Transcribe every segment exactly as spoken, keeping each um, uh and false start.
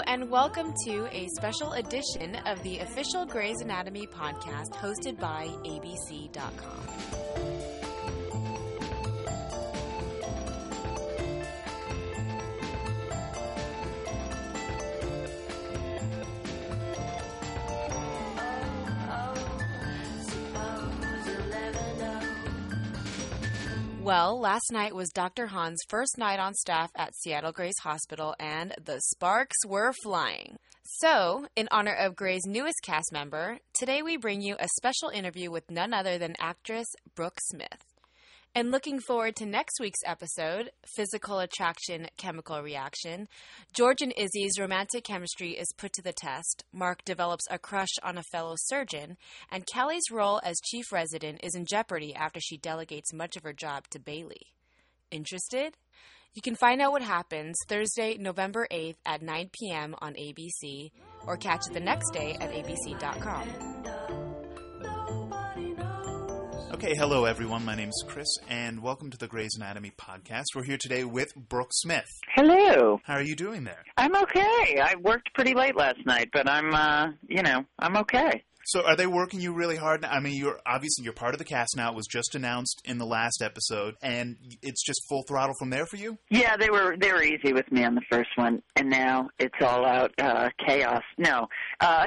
and welcome to a special edition of the official Grey's Anatomy podcast hosted by A B C dot com. Well, last night was Doctor Han's first night on staff at Seattle Grey's Hospital, and the sparks were flying. So, in honor of Grey's newest cast member, today we bring you a special interview with none other than actress Brooke Smith. And looking forward to next week's episode, Physical Attraction, Chemical Reaction, George and Izzy's romantic chemistry is put to the test, Mark develops a crush on a fellow surgeon, and Kelly's role as chief resident is in jeopardy after she delegates much of her job to Bailey. Interested? You can find out what happens Thursday, November eighth at nine p.m. on A B C, or catch it the next day at A B C dot com. Okay, hello everyone. My name's Chris, and welcome to the Grey's Anatomy podcast. We're here today with Brooke Smith. Hello. How are you doing there? I'm okay. I worked pretty late last night, but I'm, uh, you know, I'm okay. So are they working you really hard? I mean, you're obviously you're part of the cast now. It was just announced in the last episode, and it's just full throttle from there for you? Yeah, they were they were easy with me on the first one, and now it's all out uh, chaos. No, uh,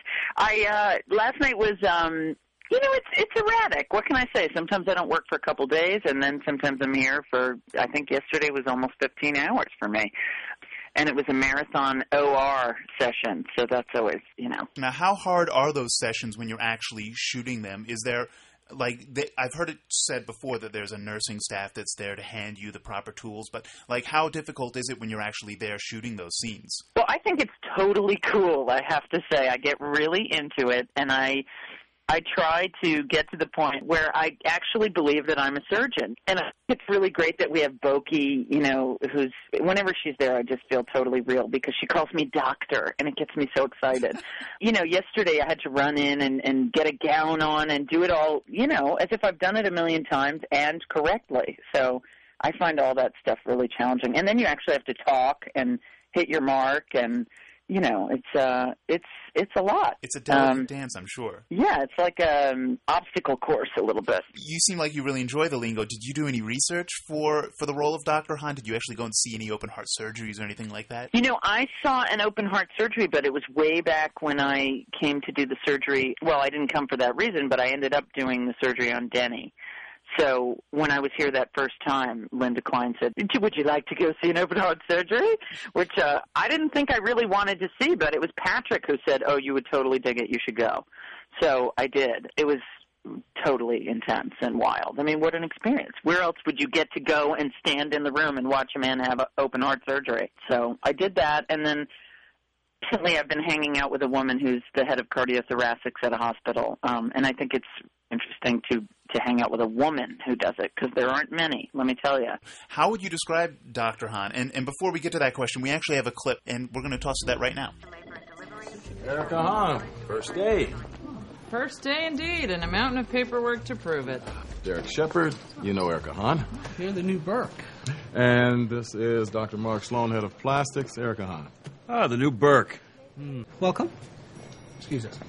I uh, last night was. Um, You know, it's it's erratic. What can I say? Sometimes I don't work for a couple days, and then sometimes I'm here for, I think yesterday was almost fifteen hours for me. And it was a marathon O R session, so that's always, you know. Now, how hard are those sessions when you're actually shooting them? Is there, like, they, I've heard it said before that there's a nursing staff that's there to hand you the proper tools, but, like, how difficult is it when you're actually there shooting those scenes? Well, I think it's totally cool, I have to say. I get really into it, and I... I try to get to the point where I actually believe that I'm a surgeon. And I think it's really great that we have Boki, you know, who's, whenever she's there, I just feel totally real because she calls me doctor, and it gets me so excited. You know, yesterday I had to run in and, and get a gown on and do it all, you know, as if I've done it a million times and correctly. So I find all that stuff really challenging. And then you actually have to talk and hit your mark, and you know, it's uh, it's it's a lot. It's a delicate um, dance, I'm sure. Yeah, it's like an obstacle course a little bit. You seem like you really enjoy the lingo. Did you do any research for, for the role of Doctor Han? Did you actually go and see any open heart surgeries or anything like that? You know, I saw an open heart surgery, but it was way back when I came to do the surgery. Well, I didn't come for that reason, but I ended up doing the surgery on Denny. So when I was here that first time, Linda Klein said, would you like to go see an open heart surgery? Which uh, I didn't think I really wanted to see, but it was Patrick who said, oh, you would totally dig it, you should go. So I did. It was totally intense and wild. I mean, what an experience. Where else would you get to go and stand in the room and watch a man have a open heart surgery? So I did that, and then recently I've been hanging out with a woman who's the head of cardiothoracics at a hospital, um, and I think it's interesting to, to hang out with a woman who does it, because there aren't many, let me tell you. How would you describe Doctor Han? And, and before we get to that question, we actually have a clip, and we're going to toss that right now. Erica Han, first day. First day indeed, and a mountain of paperwork to prove it. Derek Shepard, you know Erica Han. You're the new Burke. And this is Doctor Mark Sloan, head of plastics, Erica Han. Ah, the new Burke. Mm. Welcome. Excuse us.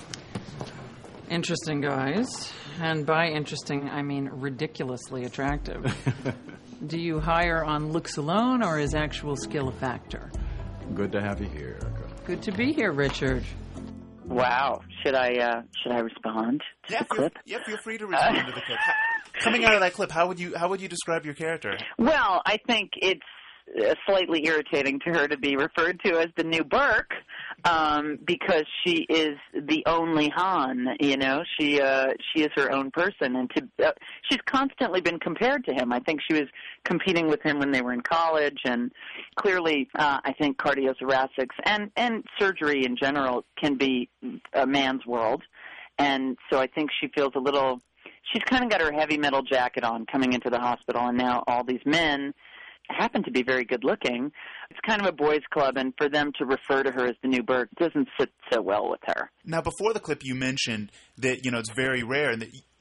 Interesting guys, and by interesting, I mean ridiculously attractive. Do you hire on looks alone, or is actual skill a factor? Good to have you here, Erica. Good to be here, Richard. Wow. Should I uh, should I respond to yeah, the clip? Yeah, feel free to respond uh, to the clip. How, coming out of that clip, how would you how would you describe your character? Well, I think it's uh, slightly irritating to her to be referred to as the new Burke, um, because she is the only Han. You know, she uh, she is her own person, and to uh, she's constantly been compared to him. I think she was competing with him when they were in college, and clearly, uh, I think cardiothoracics and and surgery in general can be a man's world, and so I think she feels a little. She's kind of got her heavy metal jacket on coming into the hospital, and now all these men happen to be very good looking. It's kind of a boys' club, and for them to refer to her as the new Burke doesn't sit so well with her. Now, before the clip, you mentioned that, you know, it's very rare and that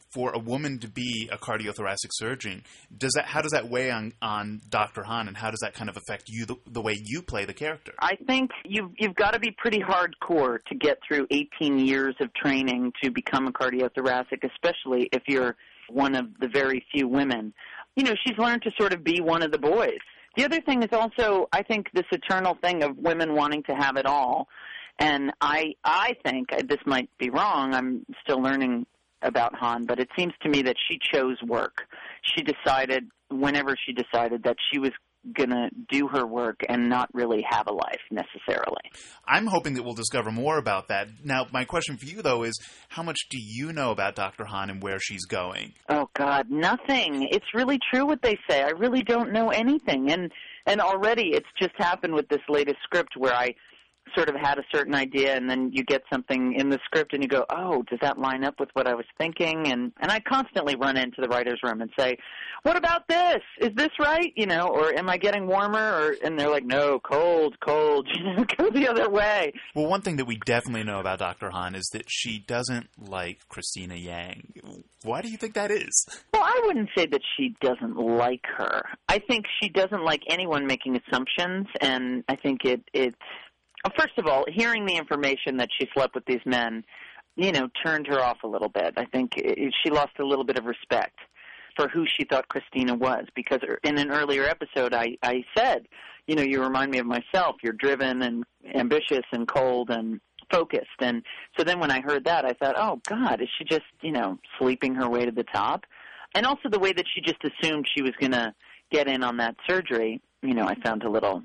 for a woman to be a cardiothoracic surgeon, does that how does that weigh on, on Doctor Hahn, and how does that kind of affect you, the, the way you play the character? I think you've, you've got to be pretty hardcore to get through eighteen years of training to become a cardiothoracic, especially if you're one of the very few women. You know, she's learned to sort of be one of the boys. The other thing is also, I think, this eternal thing of women wanting to have it all. And I I think, this might be wrong, I'm still learning about Hahn, but it seems to me that she chose work. She decided, whenever she decided, that she was going to do her work and not really have a life necessarily. I'm hoping that we'll discover more about that. Now, my question for you, though, is how much do you know about Doctor Hahn and where she's going? Oh, God, nothing. It's really true what they say. I really don't know anything. And, and already it's just happened with this latest script where I sort of had a certain idea, and then you get something in the script and you go, oh, does that line up with what I was thinking? And and I constantly run into the writer's room and say, what about this? Is this right? You know, or am I getting warmer? Or and they're like, no, cold, cold. You know, go the other way. Well, one thing that we definitely know about Doctor Hahn is that she doesn't like Christina Yang. Why do you think that is? Well, I wouldn't say that she doesn't like her. I think she doesn't like anyone making assumptions, and I think it it's first of all, hearing the information that she slept with these men, you know, turned her off a little bit. I think it, she lost a little bit of respect for who she thought Christina was, because in an earlier episode I, I said, you know, you remind me of myself. You're driven and ambitious and cold and focused. And so then when I heard that, I thought, oh, God, is she just, you know, sleeping her way to the top? And also the way that she just assumed she was going to get in on that surgery, you know, I found a little,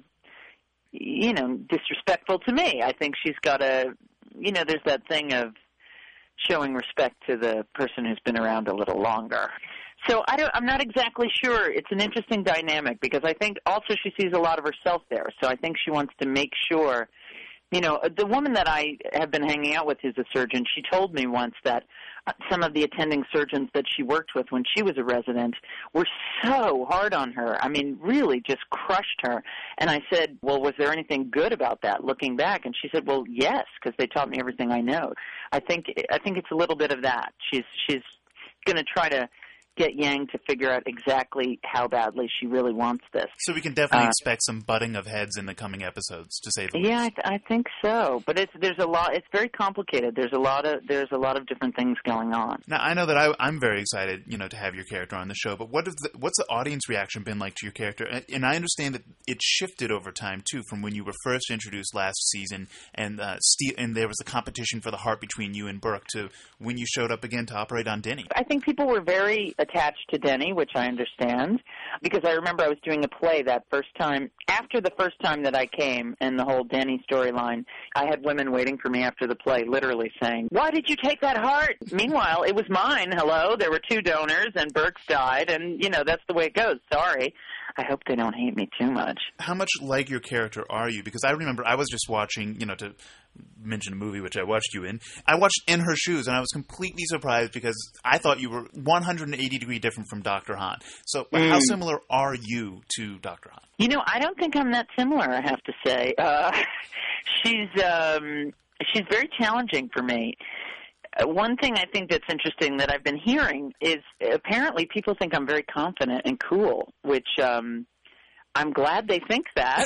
you know, disrespectful to me. I think she's got a, you know, there's that thing of showing respect to the person who's been around a little longer. So I don't, I'm not exactly sure. It's an interesting dynamic because I think also she sees a lot of herself there. So I think she wants to make sure, you know, the woman that I have been hanging out with who's a surgeon, she told me once that some of the attending surgeons that she worked with when she was a resident were so hard on her. I mean, really just crushed her. And I said, well, was there anything good about that looking back? And she said, well, yes, because they taught me everything I know. I think I think it's a little bit of that. She's she's going to try to get Yang to figure out exactly how badly she really wants this. So we can definitely uh, expect some butting of heads in the coming episodes, to say the least. Yeah, I, th- I think so. But it's there's a lot. It's very complicated. There's a lot of there's a lot of different things going on. Now I know that I, I'm very excited, you know, to have your character on the show. But what is the, what's the audience reaction been like to your character? And, and I understand that it shifted over time too, from when you were first introduced last season, and uh, Steve, and there was a competition for the heart between you and Burke, to when you showed up again to operate on Denny. I think people were very attached to Denny, which I understand, because I remember I was doing a play that first time. After the first time that I came and the whole Denny storyline, I had women waiting for me after the play literally saying, why did you take that heart? Meanwhile, it was mine. Hello, there were two donors and Burke's died, and, you know, that's the way it goes. Sorry. I hope they don't hate me too much. How much like your character are you? Because I remember I was just watching, you know, to mention a movie which I watched you in. I watched In Her Shoes, and I was completely surprised because I thought you were one hundred eighty degree different from Doctor Hahn. So mm. how similar are you to Doctor Hahn? You know, I don't think I'm that similar, I have to say. Uh, she's um, she's very challenging for me. One thing I think that's interesting that I've been hearing is apparently people think I'm very confident and cool, which um, I'm glad they think that.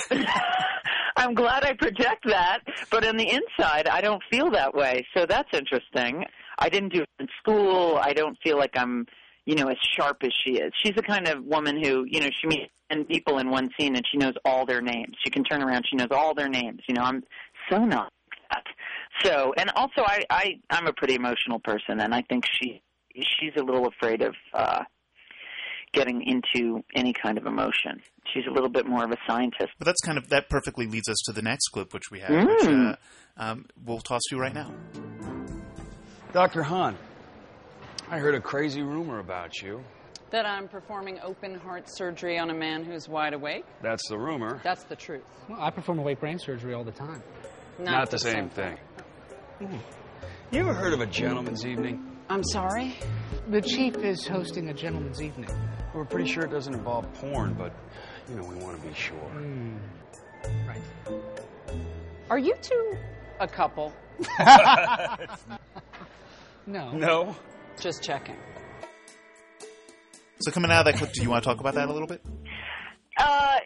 I'm glad I project that, but on the inside, I don't feel that way, so that's interesting. I didn't do it in school. I don't feel like I'm, you know, as sharp as she is. She's the kind of woman who, you know, she meets ten people in one scene and she knows all their names. She can turn around, she knows all their names. You know, I'm so not like that. So, and also I, I, I'm a pretty emotional person, and I think she she's a little afraid of uh, getting into any kind of emotion. She's a little bit more of a scientist. But that's kind of, that perfectly leads us to the next clip, which we have, mm. which uh, um, we'll toss to you right now. Doctor Hahn, I heard a crazy rumor about you. That I'm performing open heart surgery on a man who's wide awake? That's the rumor. That's the truth. Well, I perform awake brain surgery all the time. Not, Not the, the same, same thing. thing. You ever heard of a gentleman's evening? I'm sorry? The chief is hosting a gentleman's evening. We're pretty sure it doesn't involve porn, but, you know, we want to be sure. Mm. Right. Are you two a couple? No. No? Just checking. So coming out of that clip, do you want to talk about that a little bit? Uh,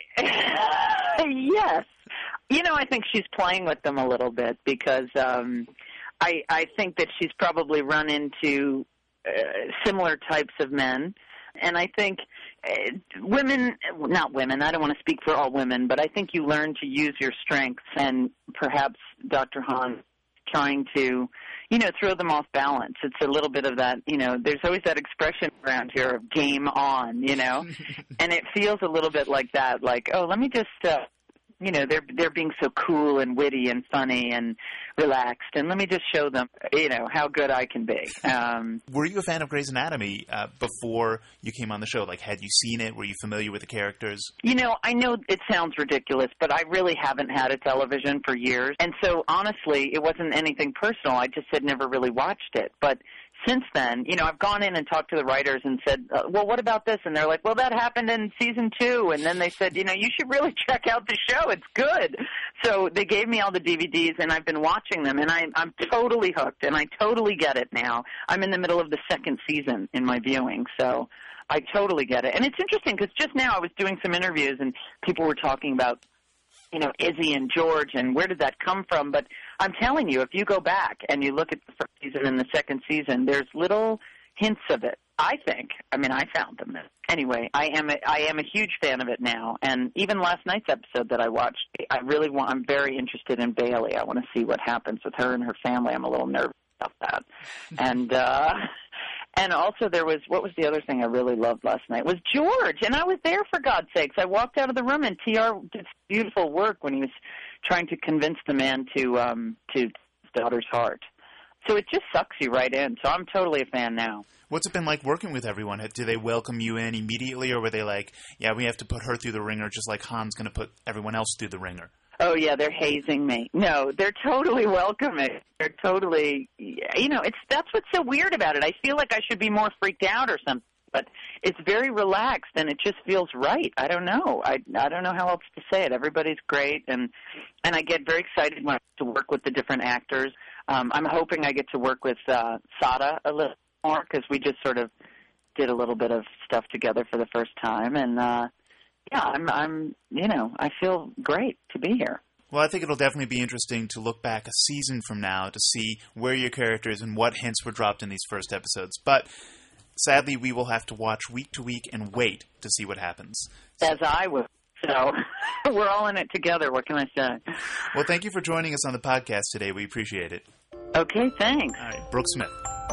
yes. You know, I think she's playing with them a little bit because um, I, I think that she's probably run into uh, similar types of men. And I think uh, women, not women, I don't want to speak for all women, but I think you learn to use your strengths, and perhaps Doctor Hahn trying to, you know, throw them off balance. It's a little bit of that, you know, there's always that expression around here of game on, you know, and it feels a little bit like that, like, oh, let me just, uh, you know, they're they're being so cool and witty and funny and relaxed, and let me just show them, you know, how good I can be. Um, Were you a fan of Grey's Anatomy uh, before you came on the show? Like, had you seen it? Were you familiar with the characters? You know, I know it sounds ridiculous, but I really haven't had a television for years, and so honestly, it wasn't anything personal. I just had never really watched it, but since then, you know, I've gone in and talked to the writers and said, uh, well, what about this? And they're like, well, that happened in season two. And then they said, you know, you should really check out the show. It's good. So they gave me all the D V Ds, and I've been watching them, and I, I'm totally hooked, and I totally get it now. I'm in the middle of the second season in my viewing, so I totally get it. And it's interesting because just now I was doing some interviews, and people were talking about, you know, Izzy and George and where did that come from. But I'm telling you, if you go back and you look at the first season and the second season, there's little hints of it, I think. I mean, I found them. Anyway, I am a, I am a huge fan of it now. And even last night's episode that I watched, I really want, I'm very interested in Bailey. I want to see what happens with her and her family. I'm a little nervous about that. and, uh, And also there was, what was the other thing I really loved last night? Was George. And I was there, for God's sakes. I walked out of the room, and T R did beautiful work when he was trying to convince the man to, um, to his daughter's heart. So it just sucks you right in. So I'm totally a fan now. What's it been like working with everyone? Did they welcome you in immediately, or were they like, yeah, we have to put her through the ringer just like Han's going to put everyone else through the ringer? Oh, yeah, they're hazing me. No, they're totally welcoming. They're totally, you know, it's that's what's so weird about it. I feel like I should be more freaked out or something, but it's very relaxed, and it just feels right. I don't know. I I don't know how else to say it. Everybody's great, and and I get very excited when I get to work with the different actors. Um, I'm hoping I get to work with uh, Sada a little more, because we just sort of did a little bit of stuff together for the first time, and uh yeah, I'm, I'm, you know, I feel great to be here. Well, I think it'll definitely be interesting to look back a season from now to see where your character is and what hints were dropped in these first episodes. But sadly, we will have to watch week to week and wait to see what happens. As I will. So we're all in it together. What can I say? Well, thank you for joining us on the podcast today. We appreciate it. Okay, thanks. All right, Brooke Smith.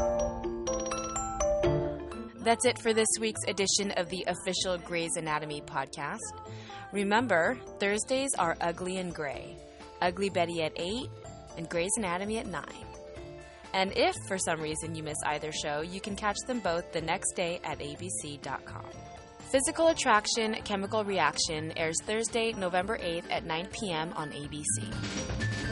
That's it for this week's edition of the official Grey's Anatomy podcast. Remember, Thursdays are Ugly and Grey, Ugly Betty at eight, and Grey's Anatomy at nine. And if, for some reason, you miss either show, you can catch them both the next day at A B C dot com. Physical Attraction Chemical Reaction airs Thursday, November eighth at nine p.m. on A B C.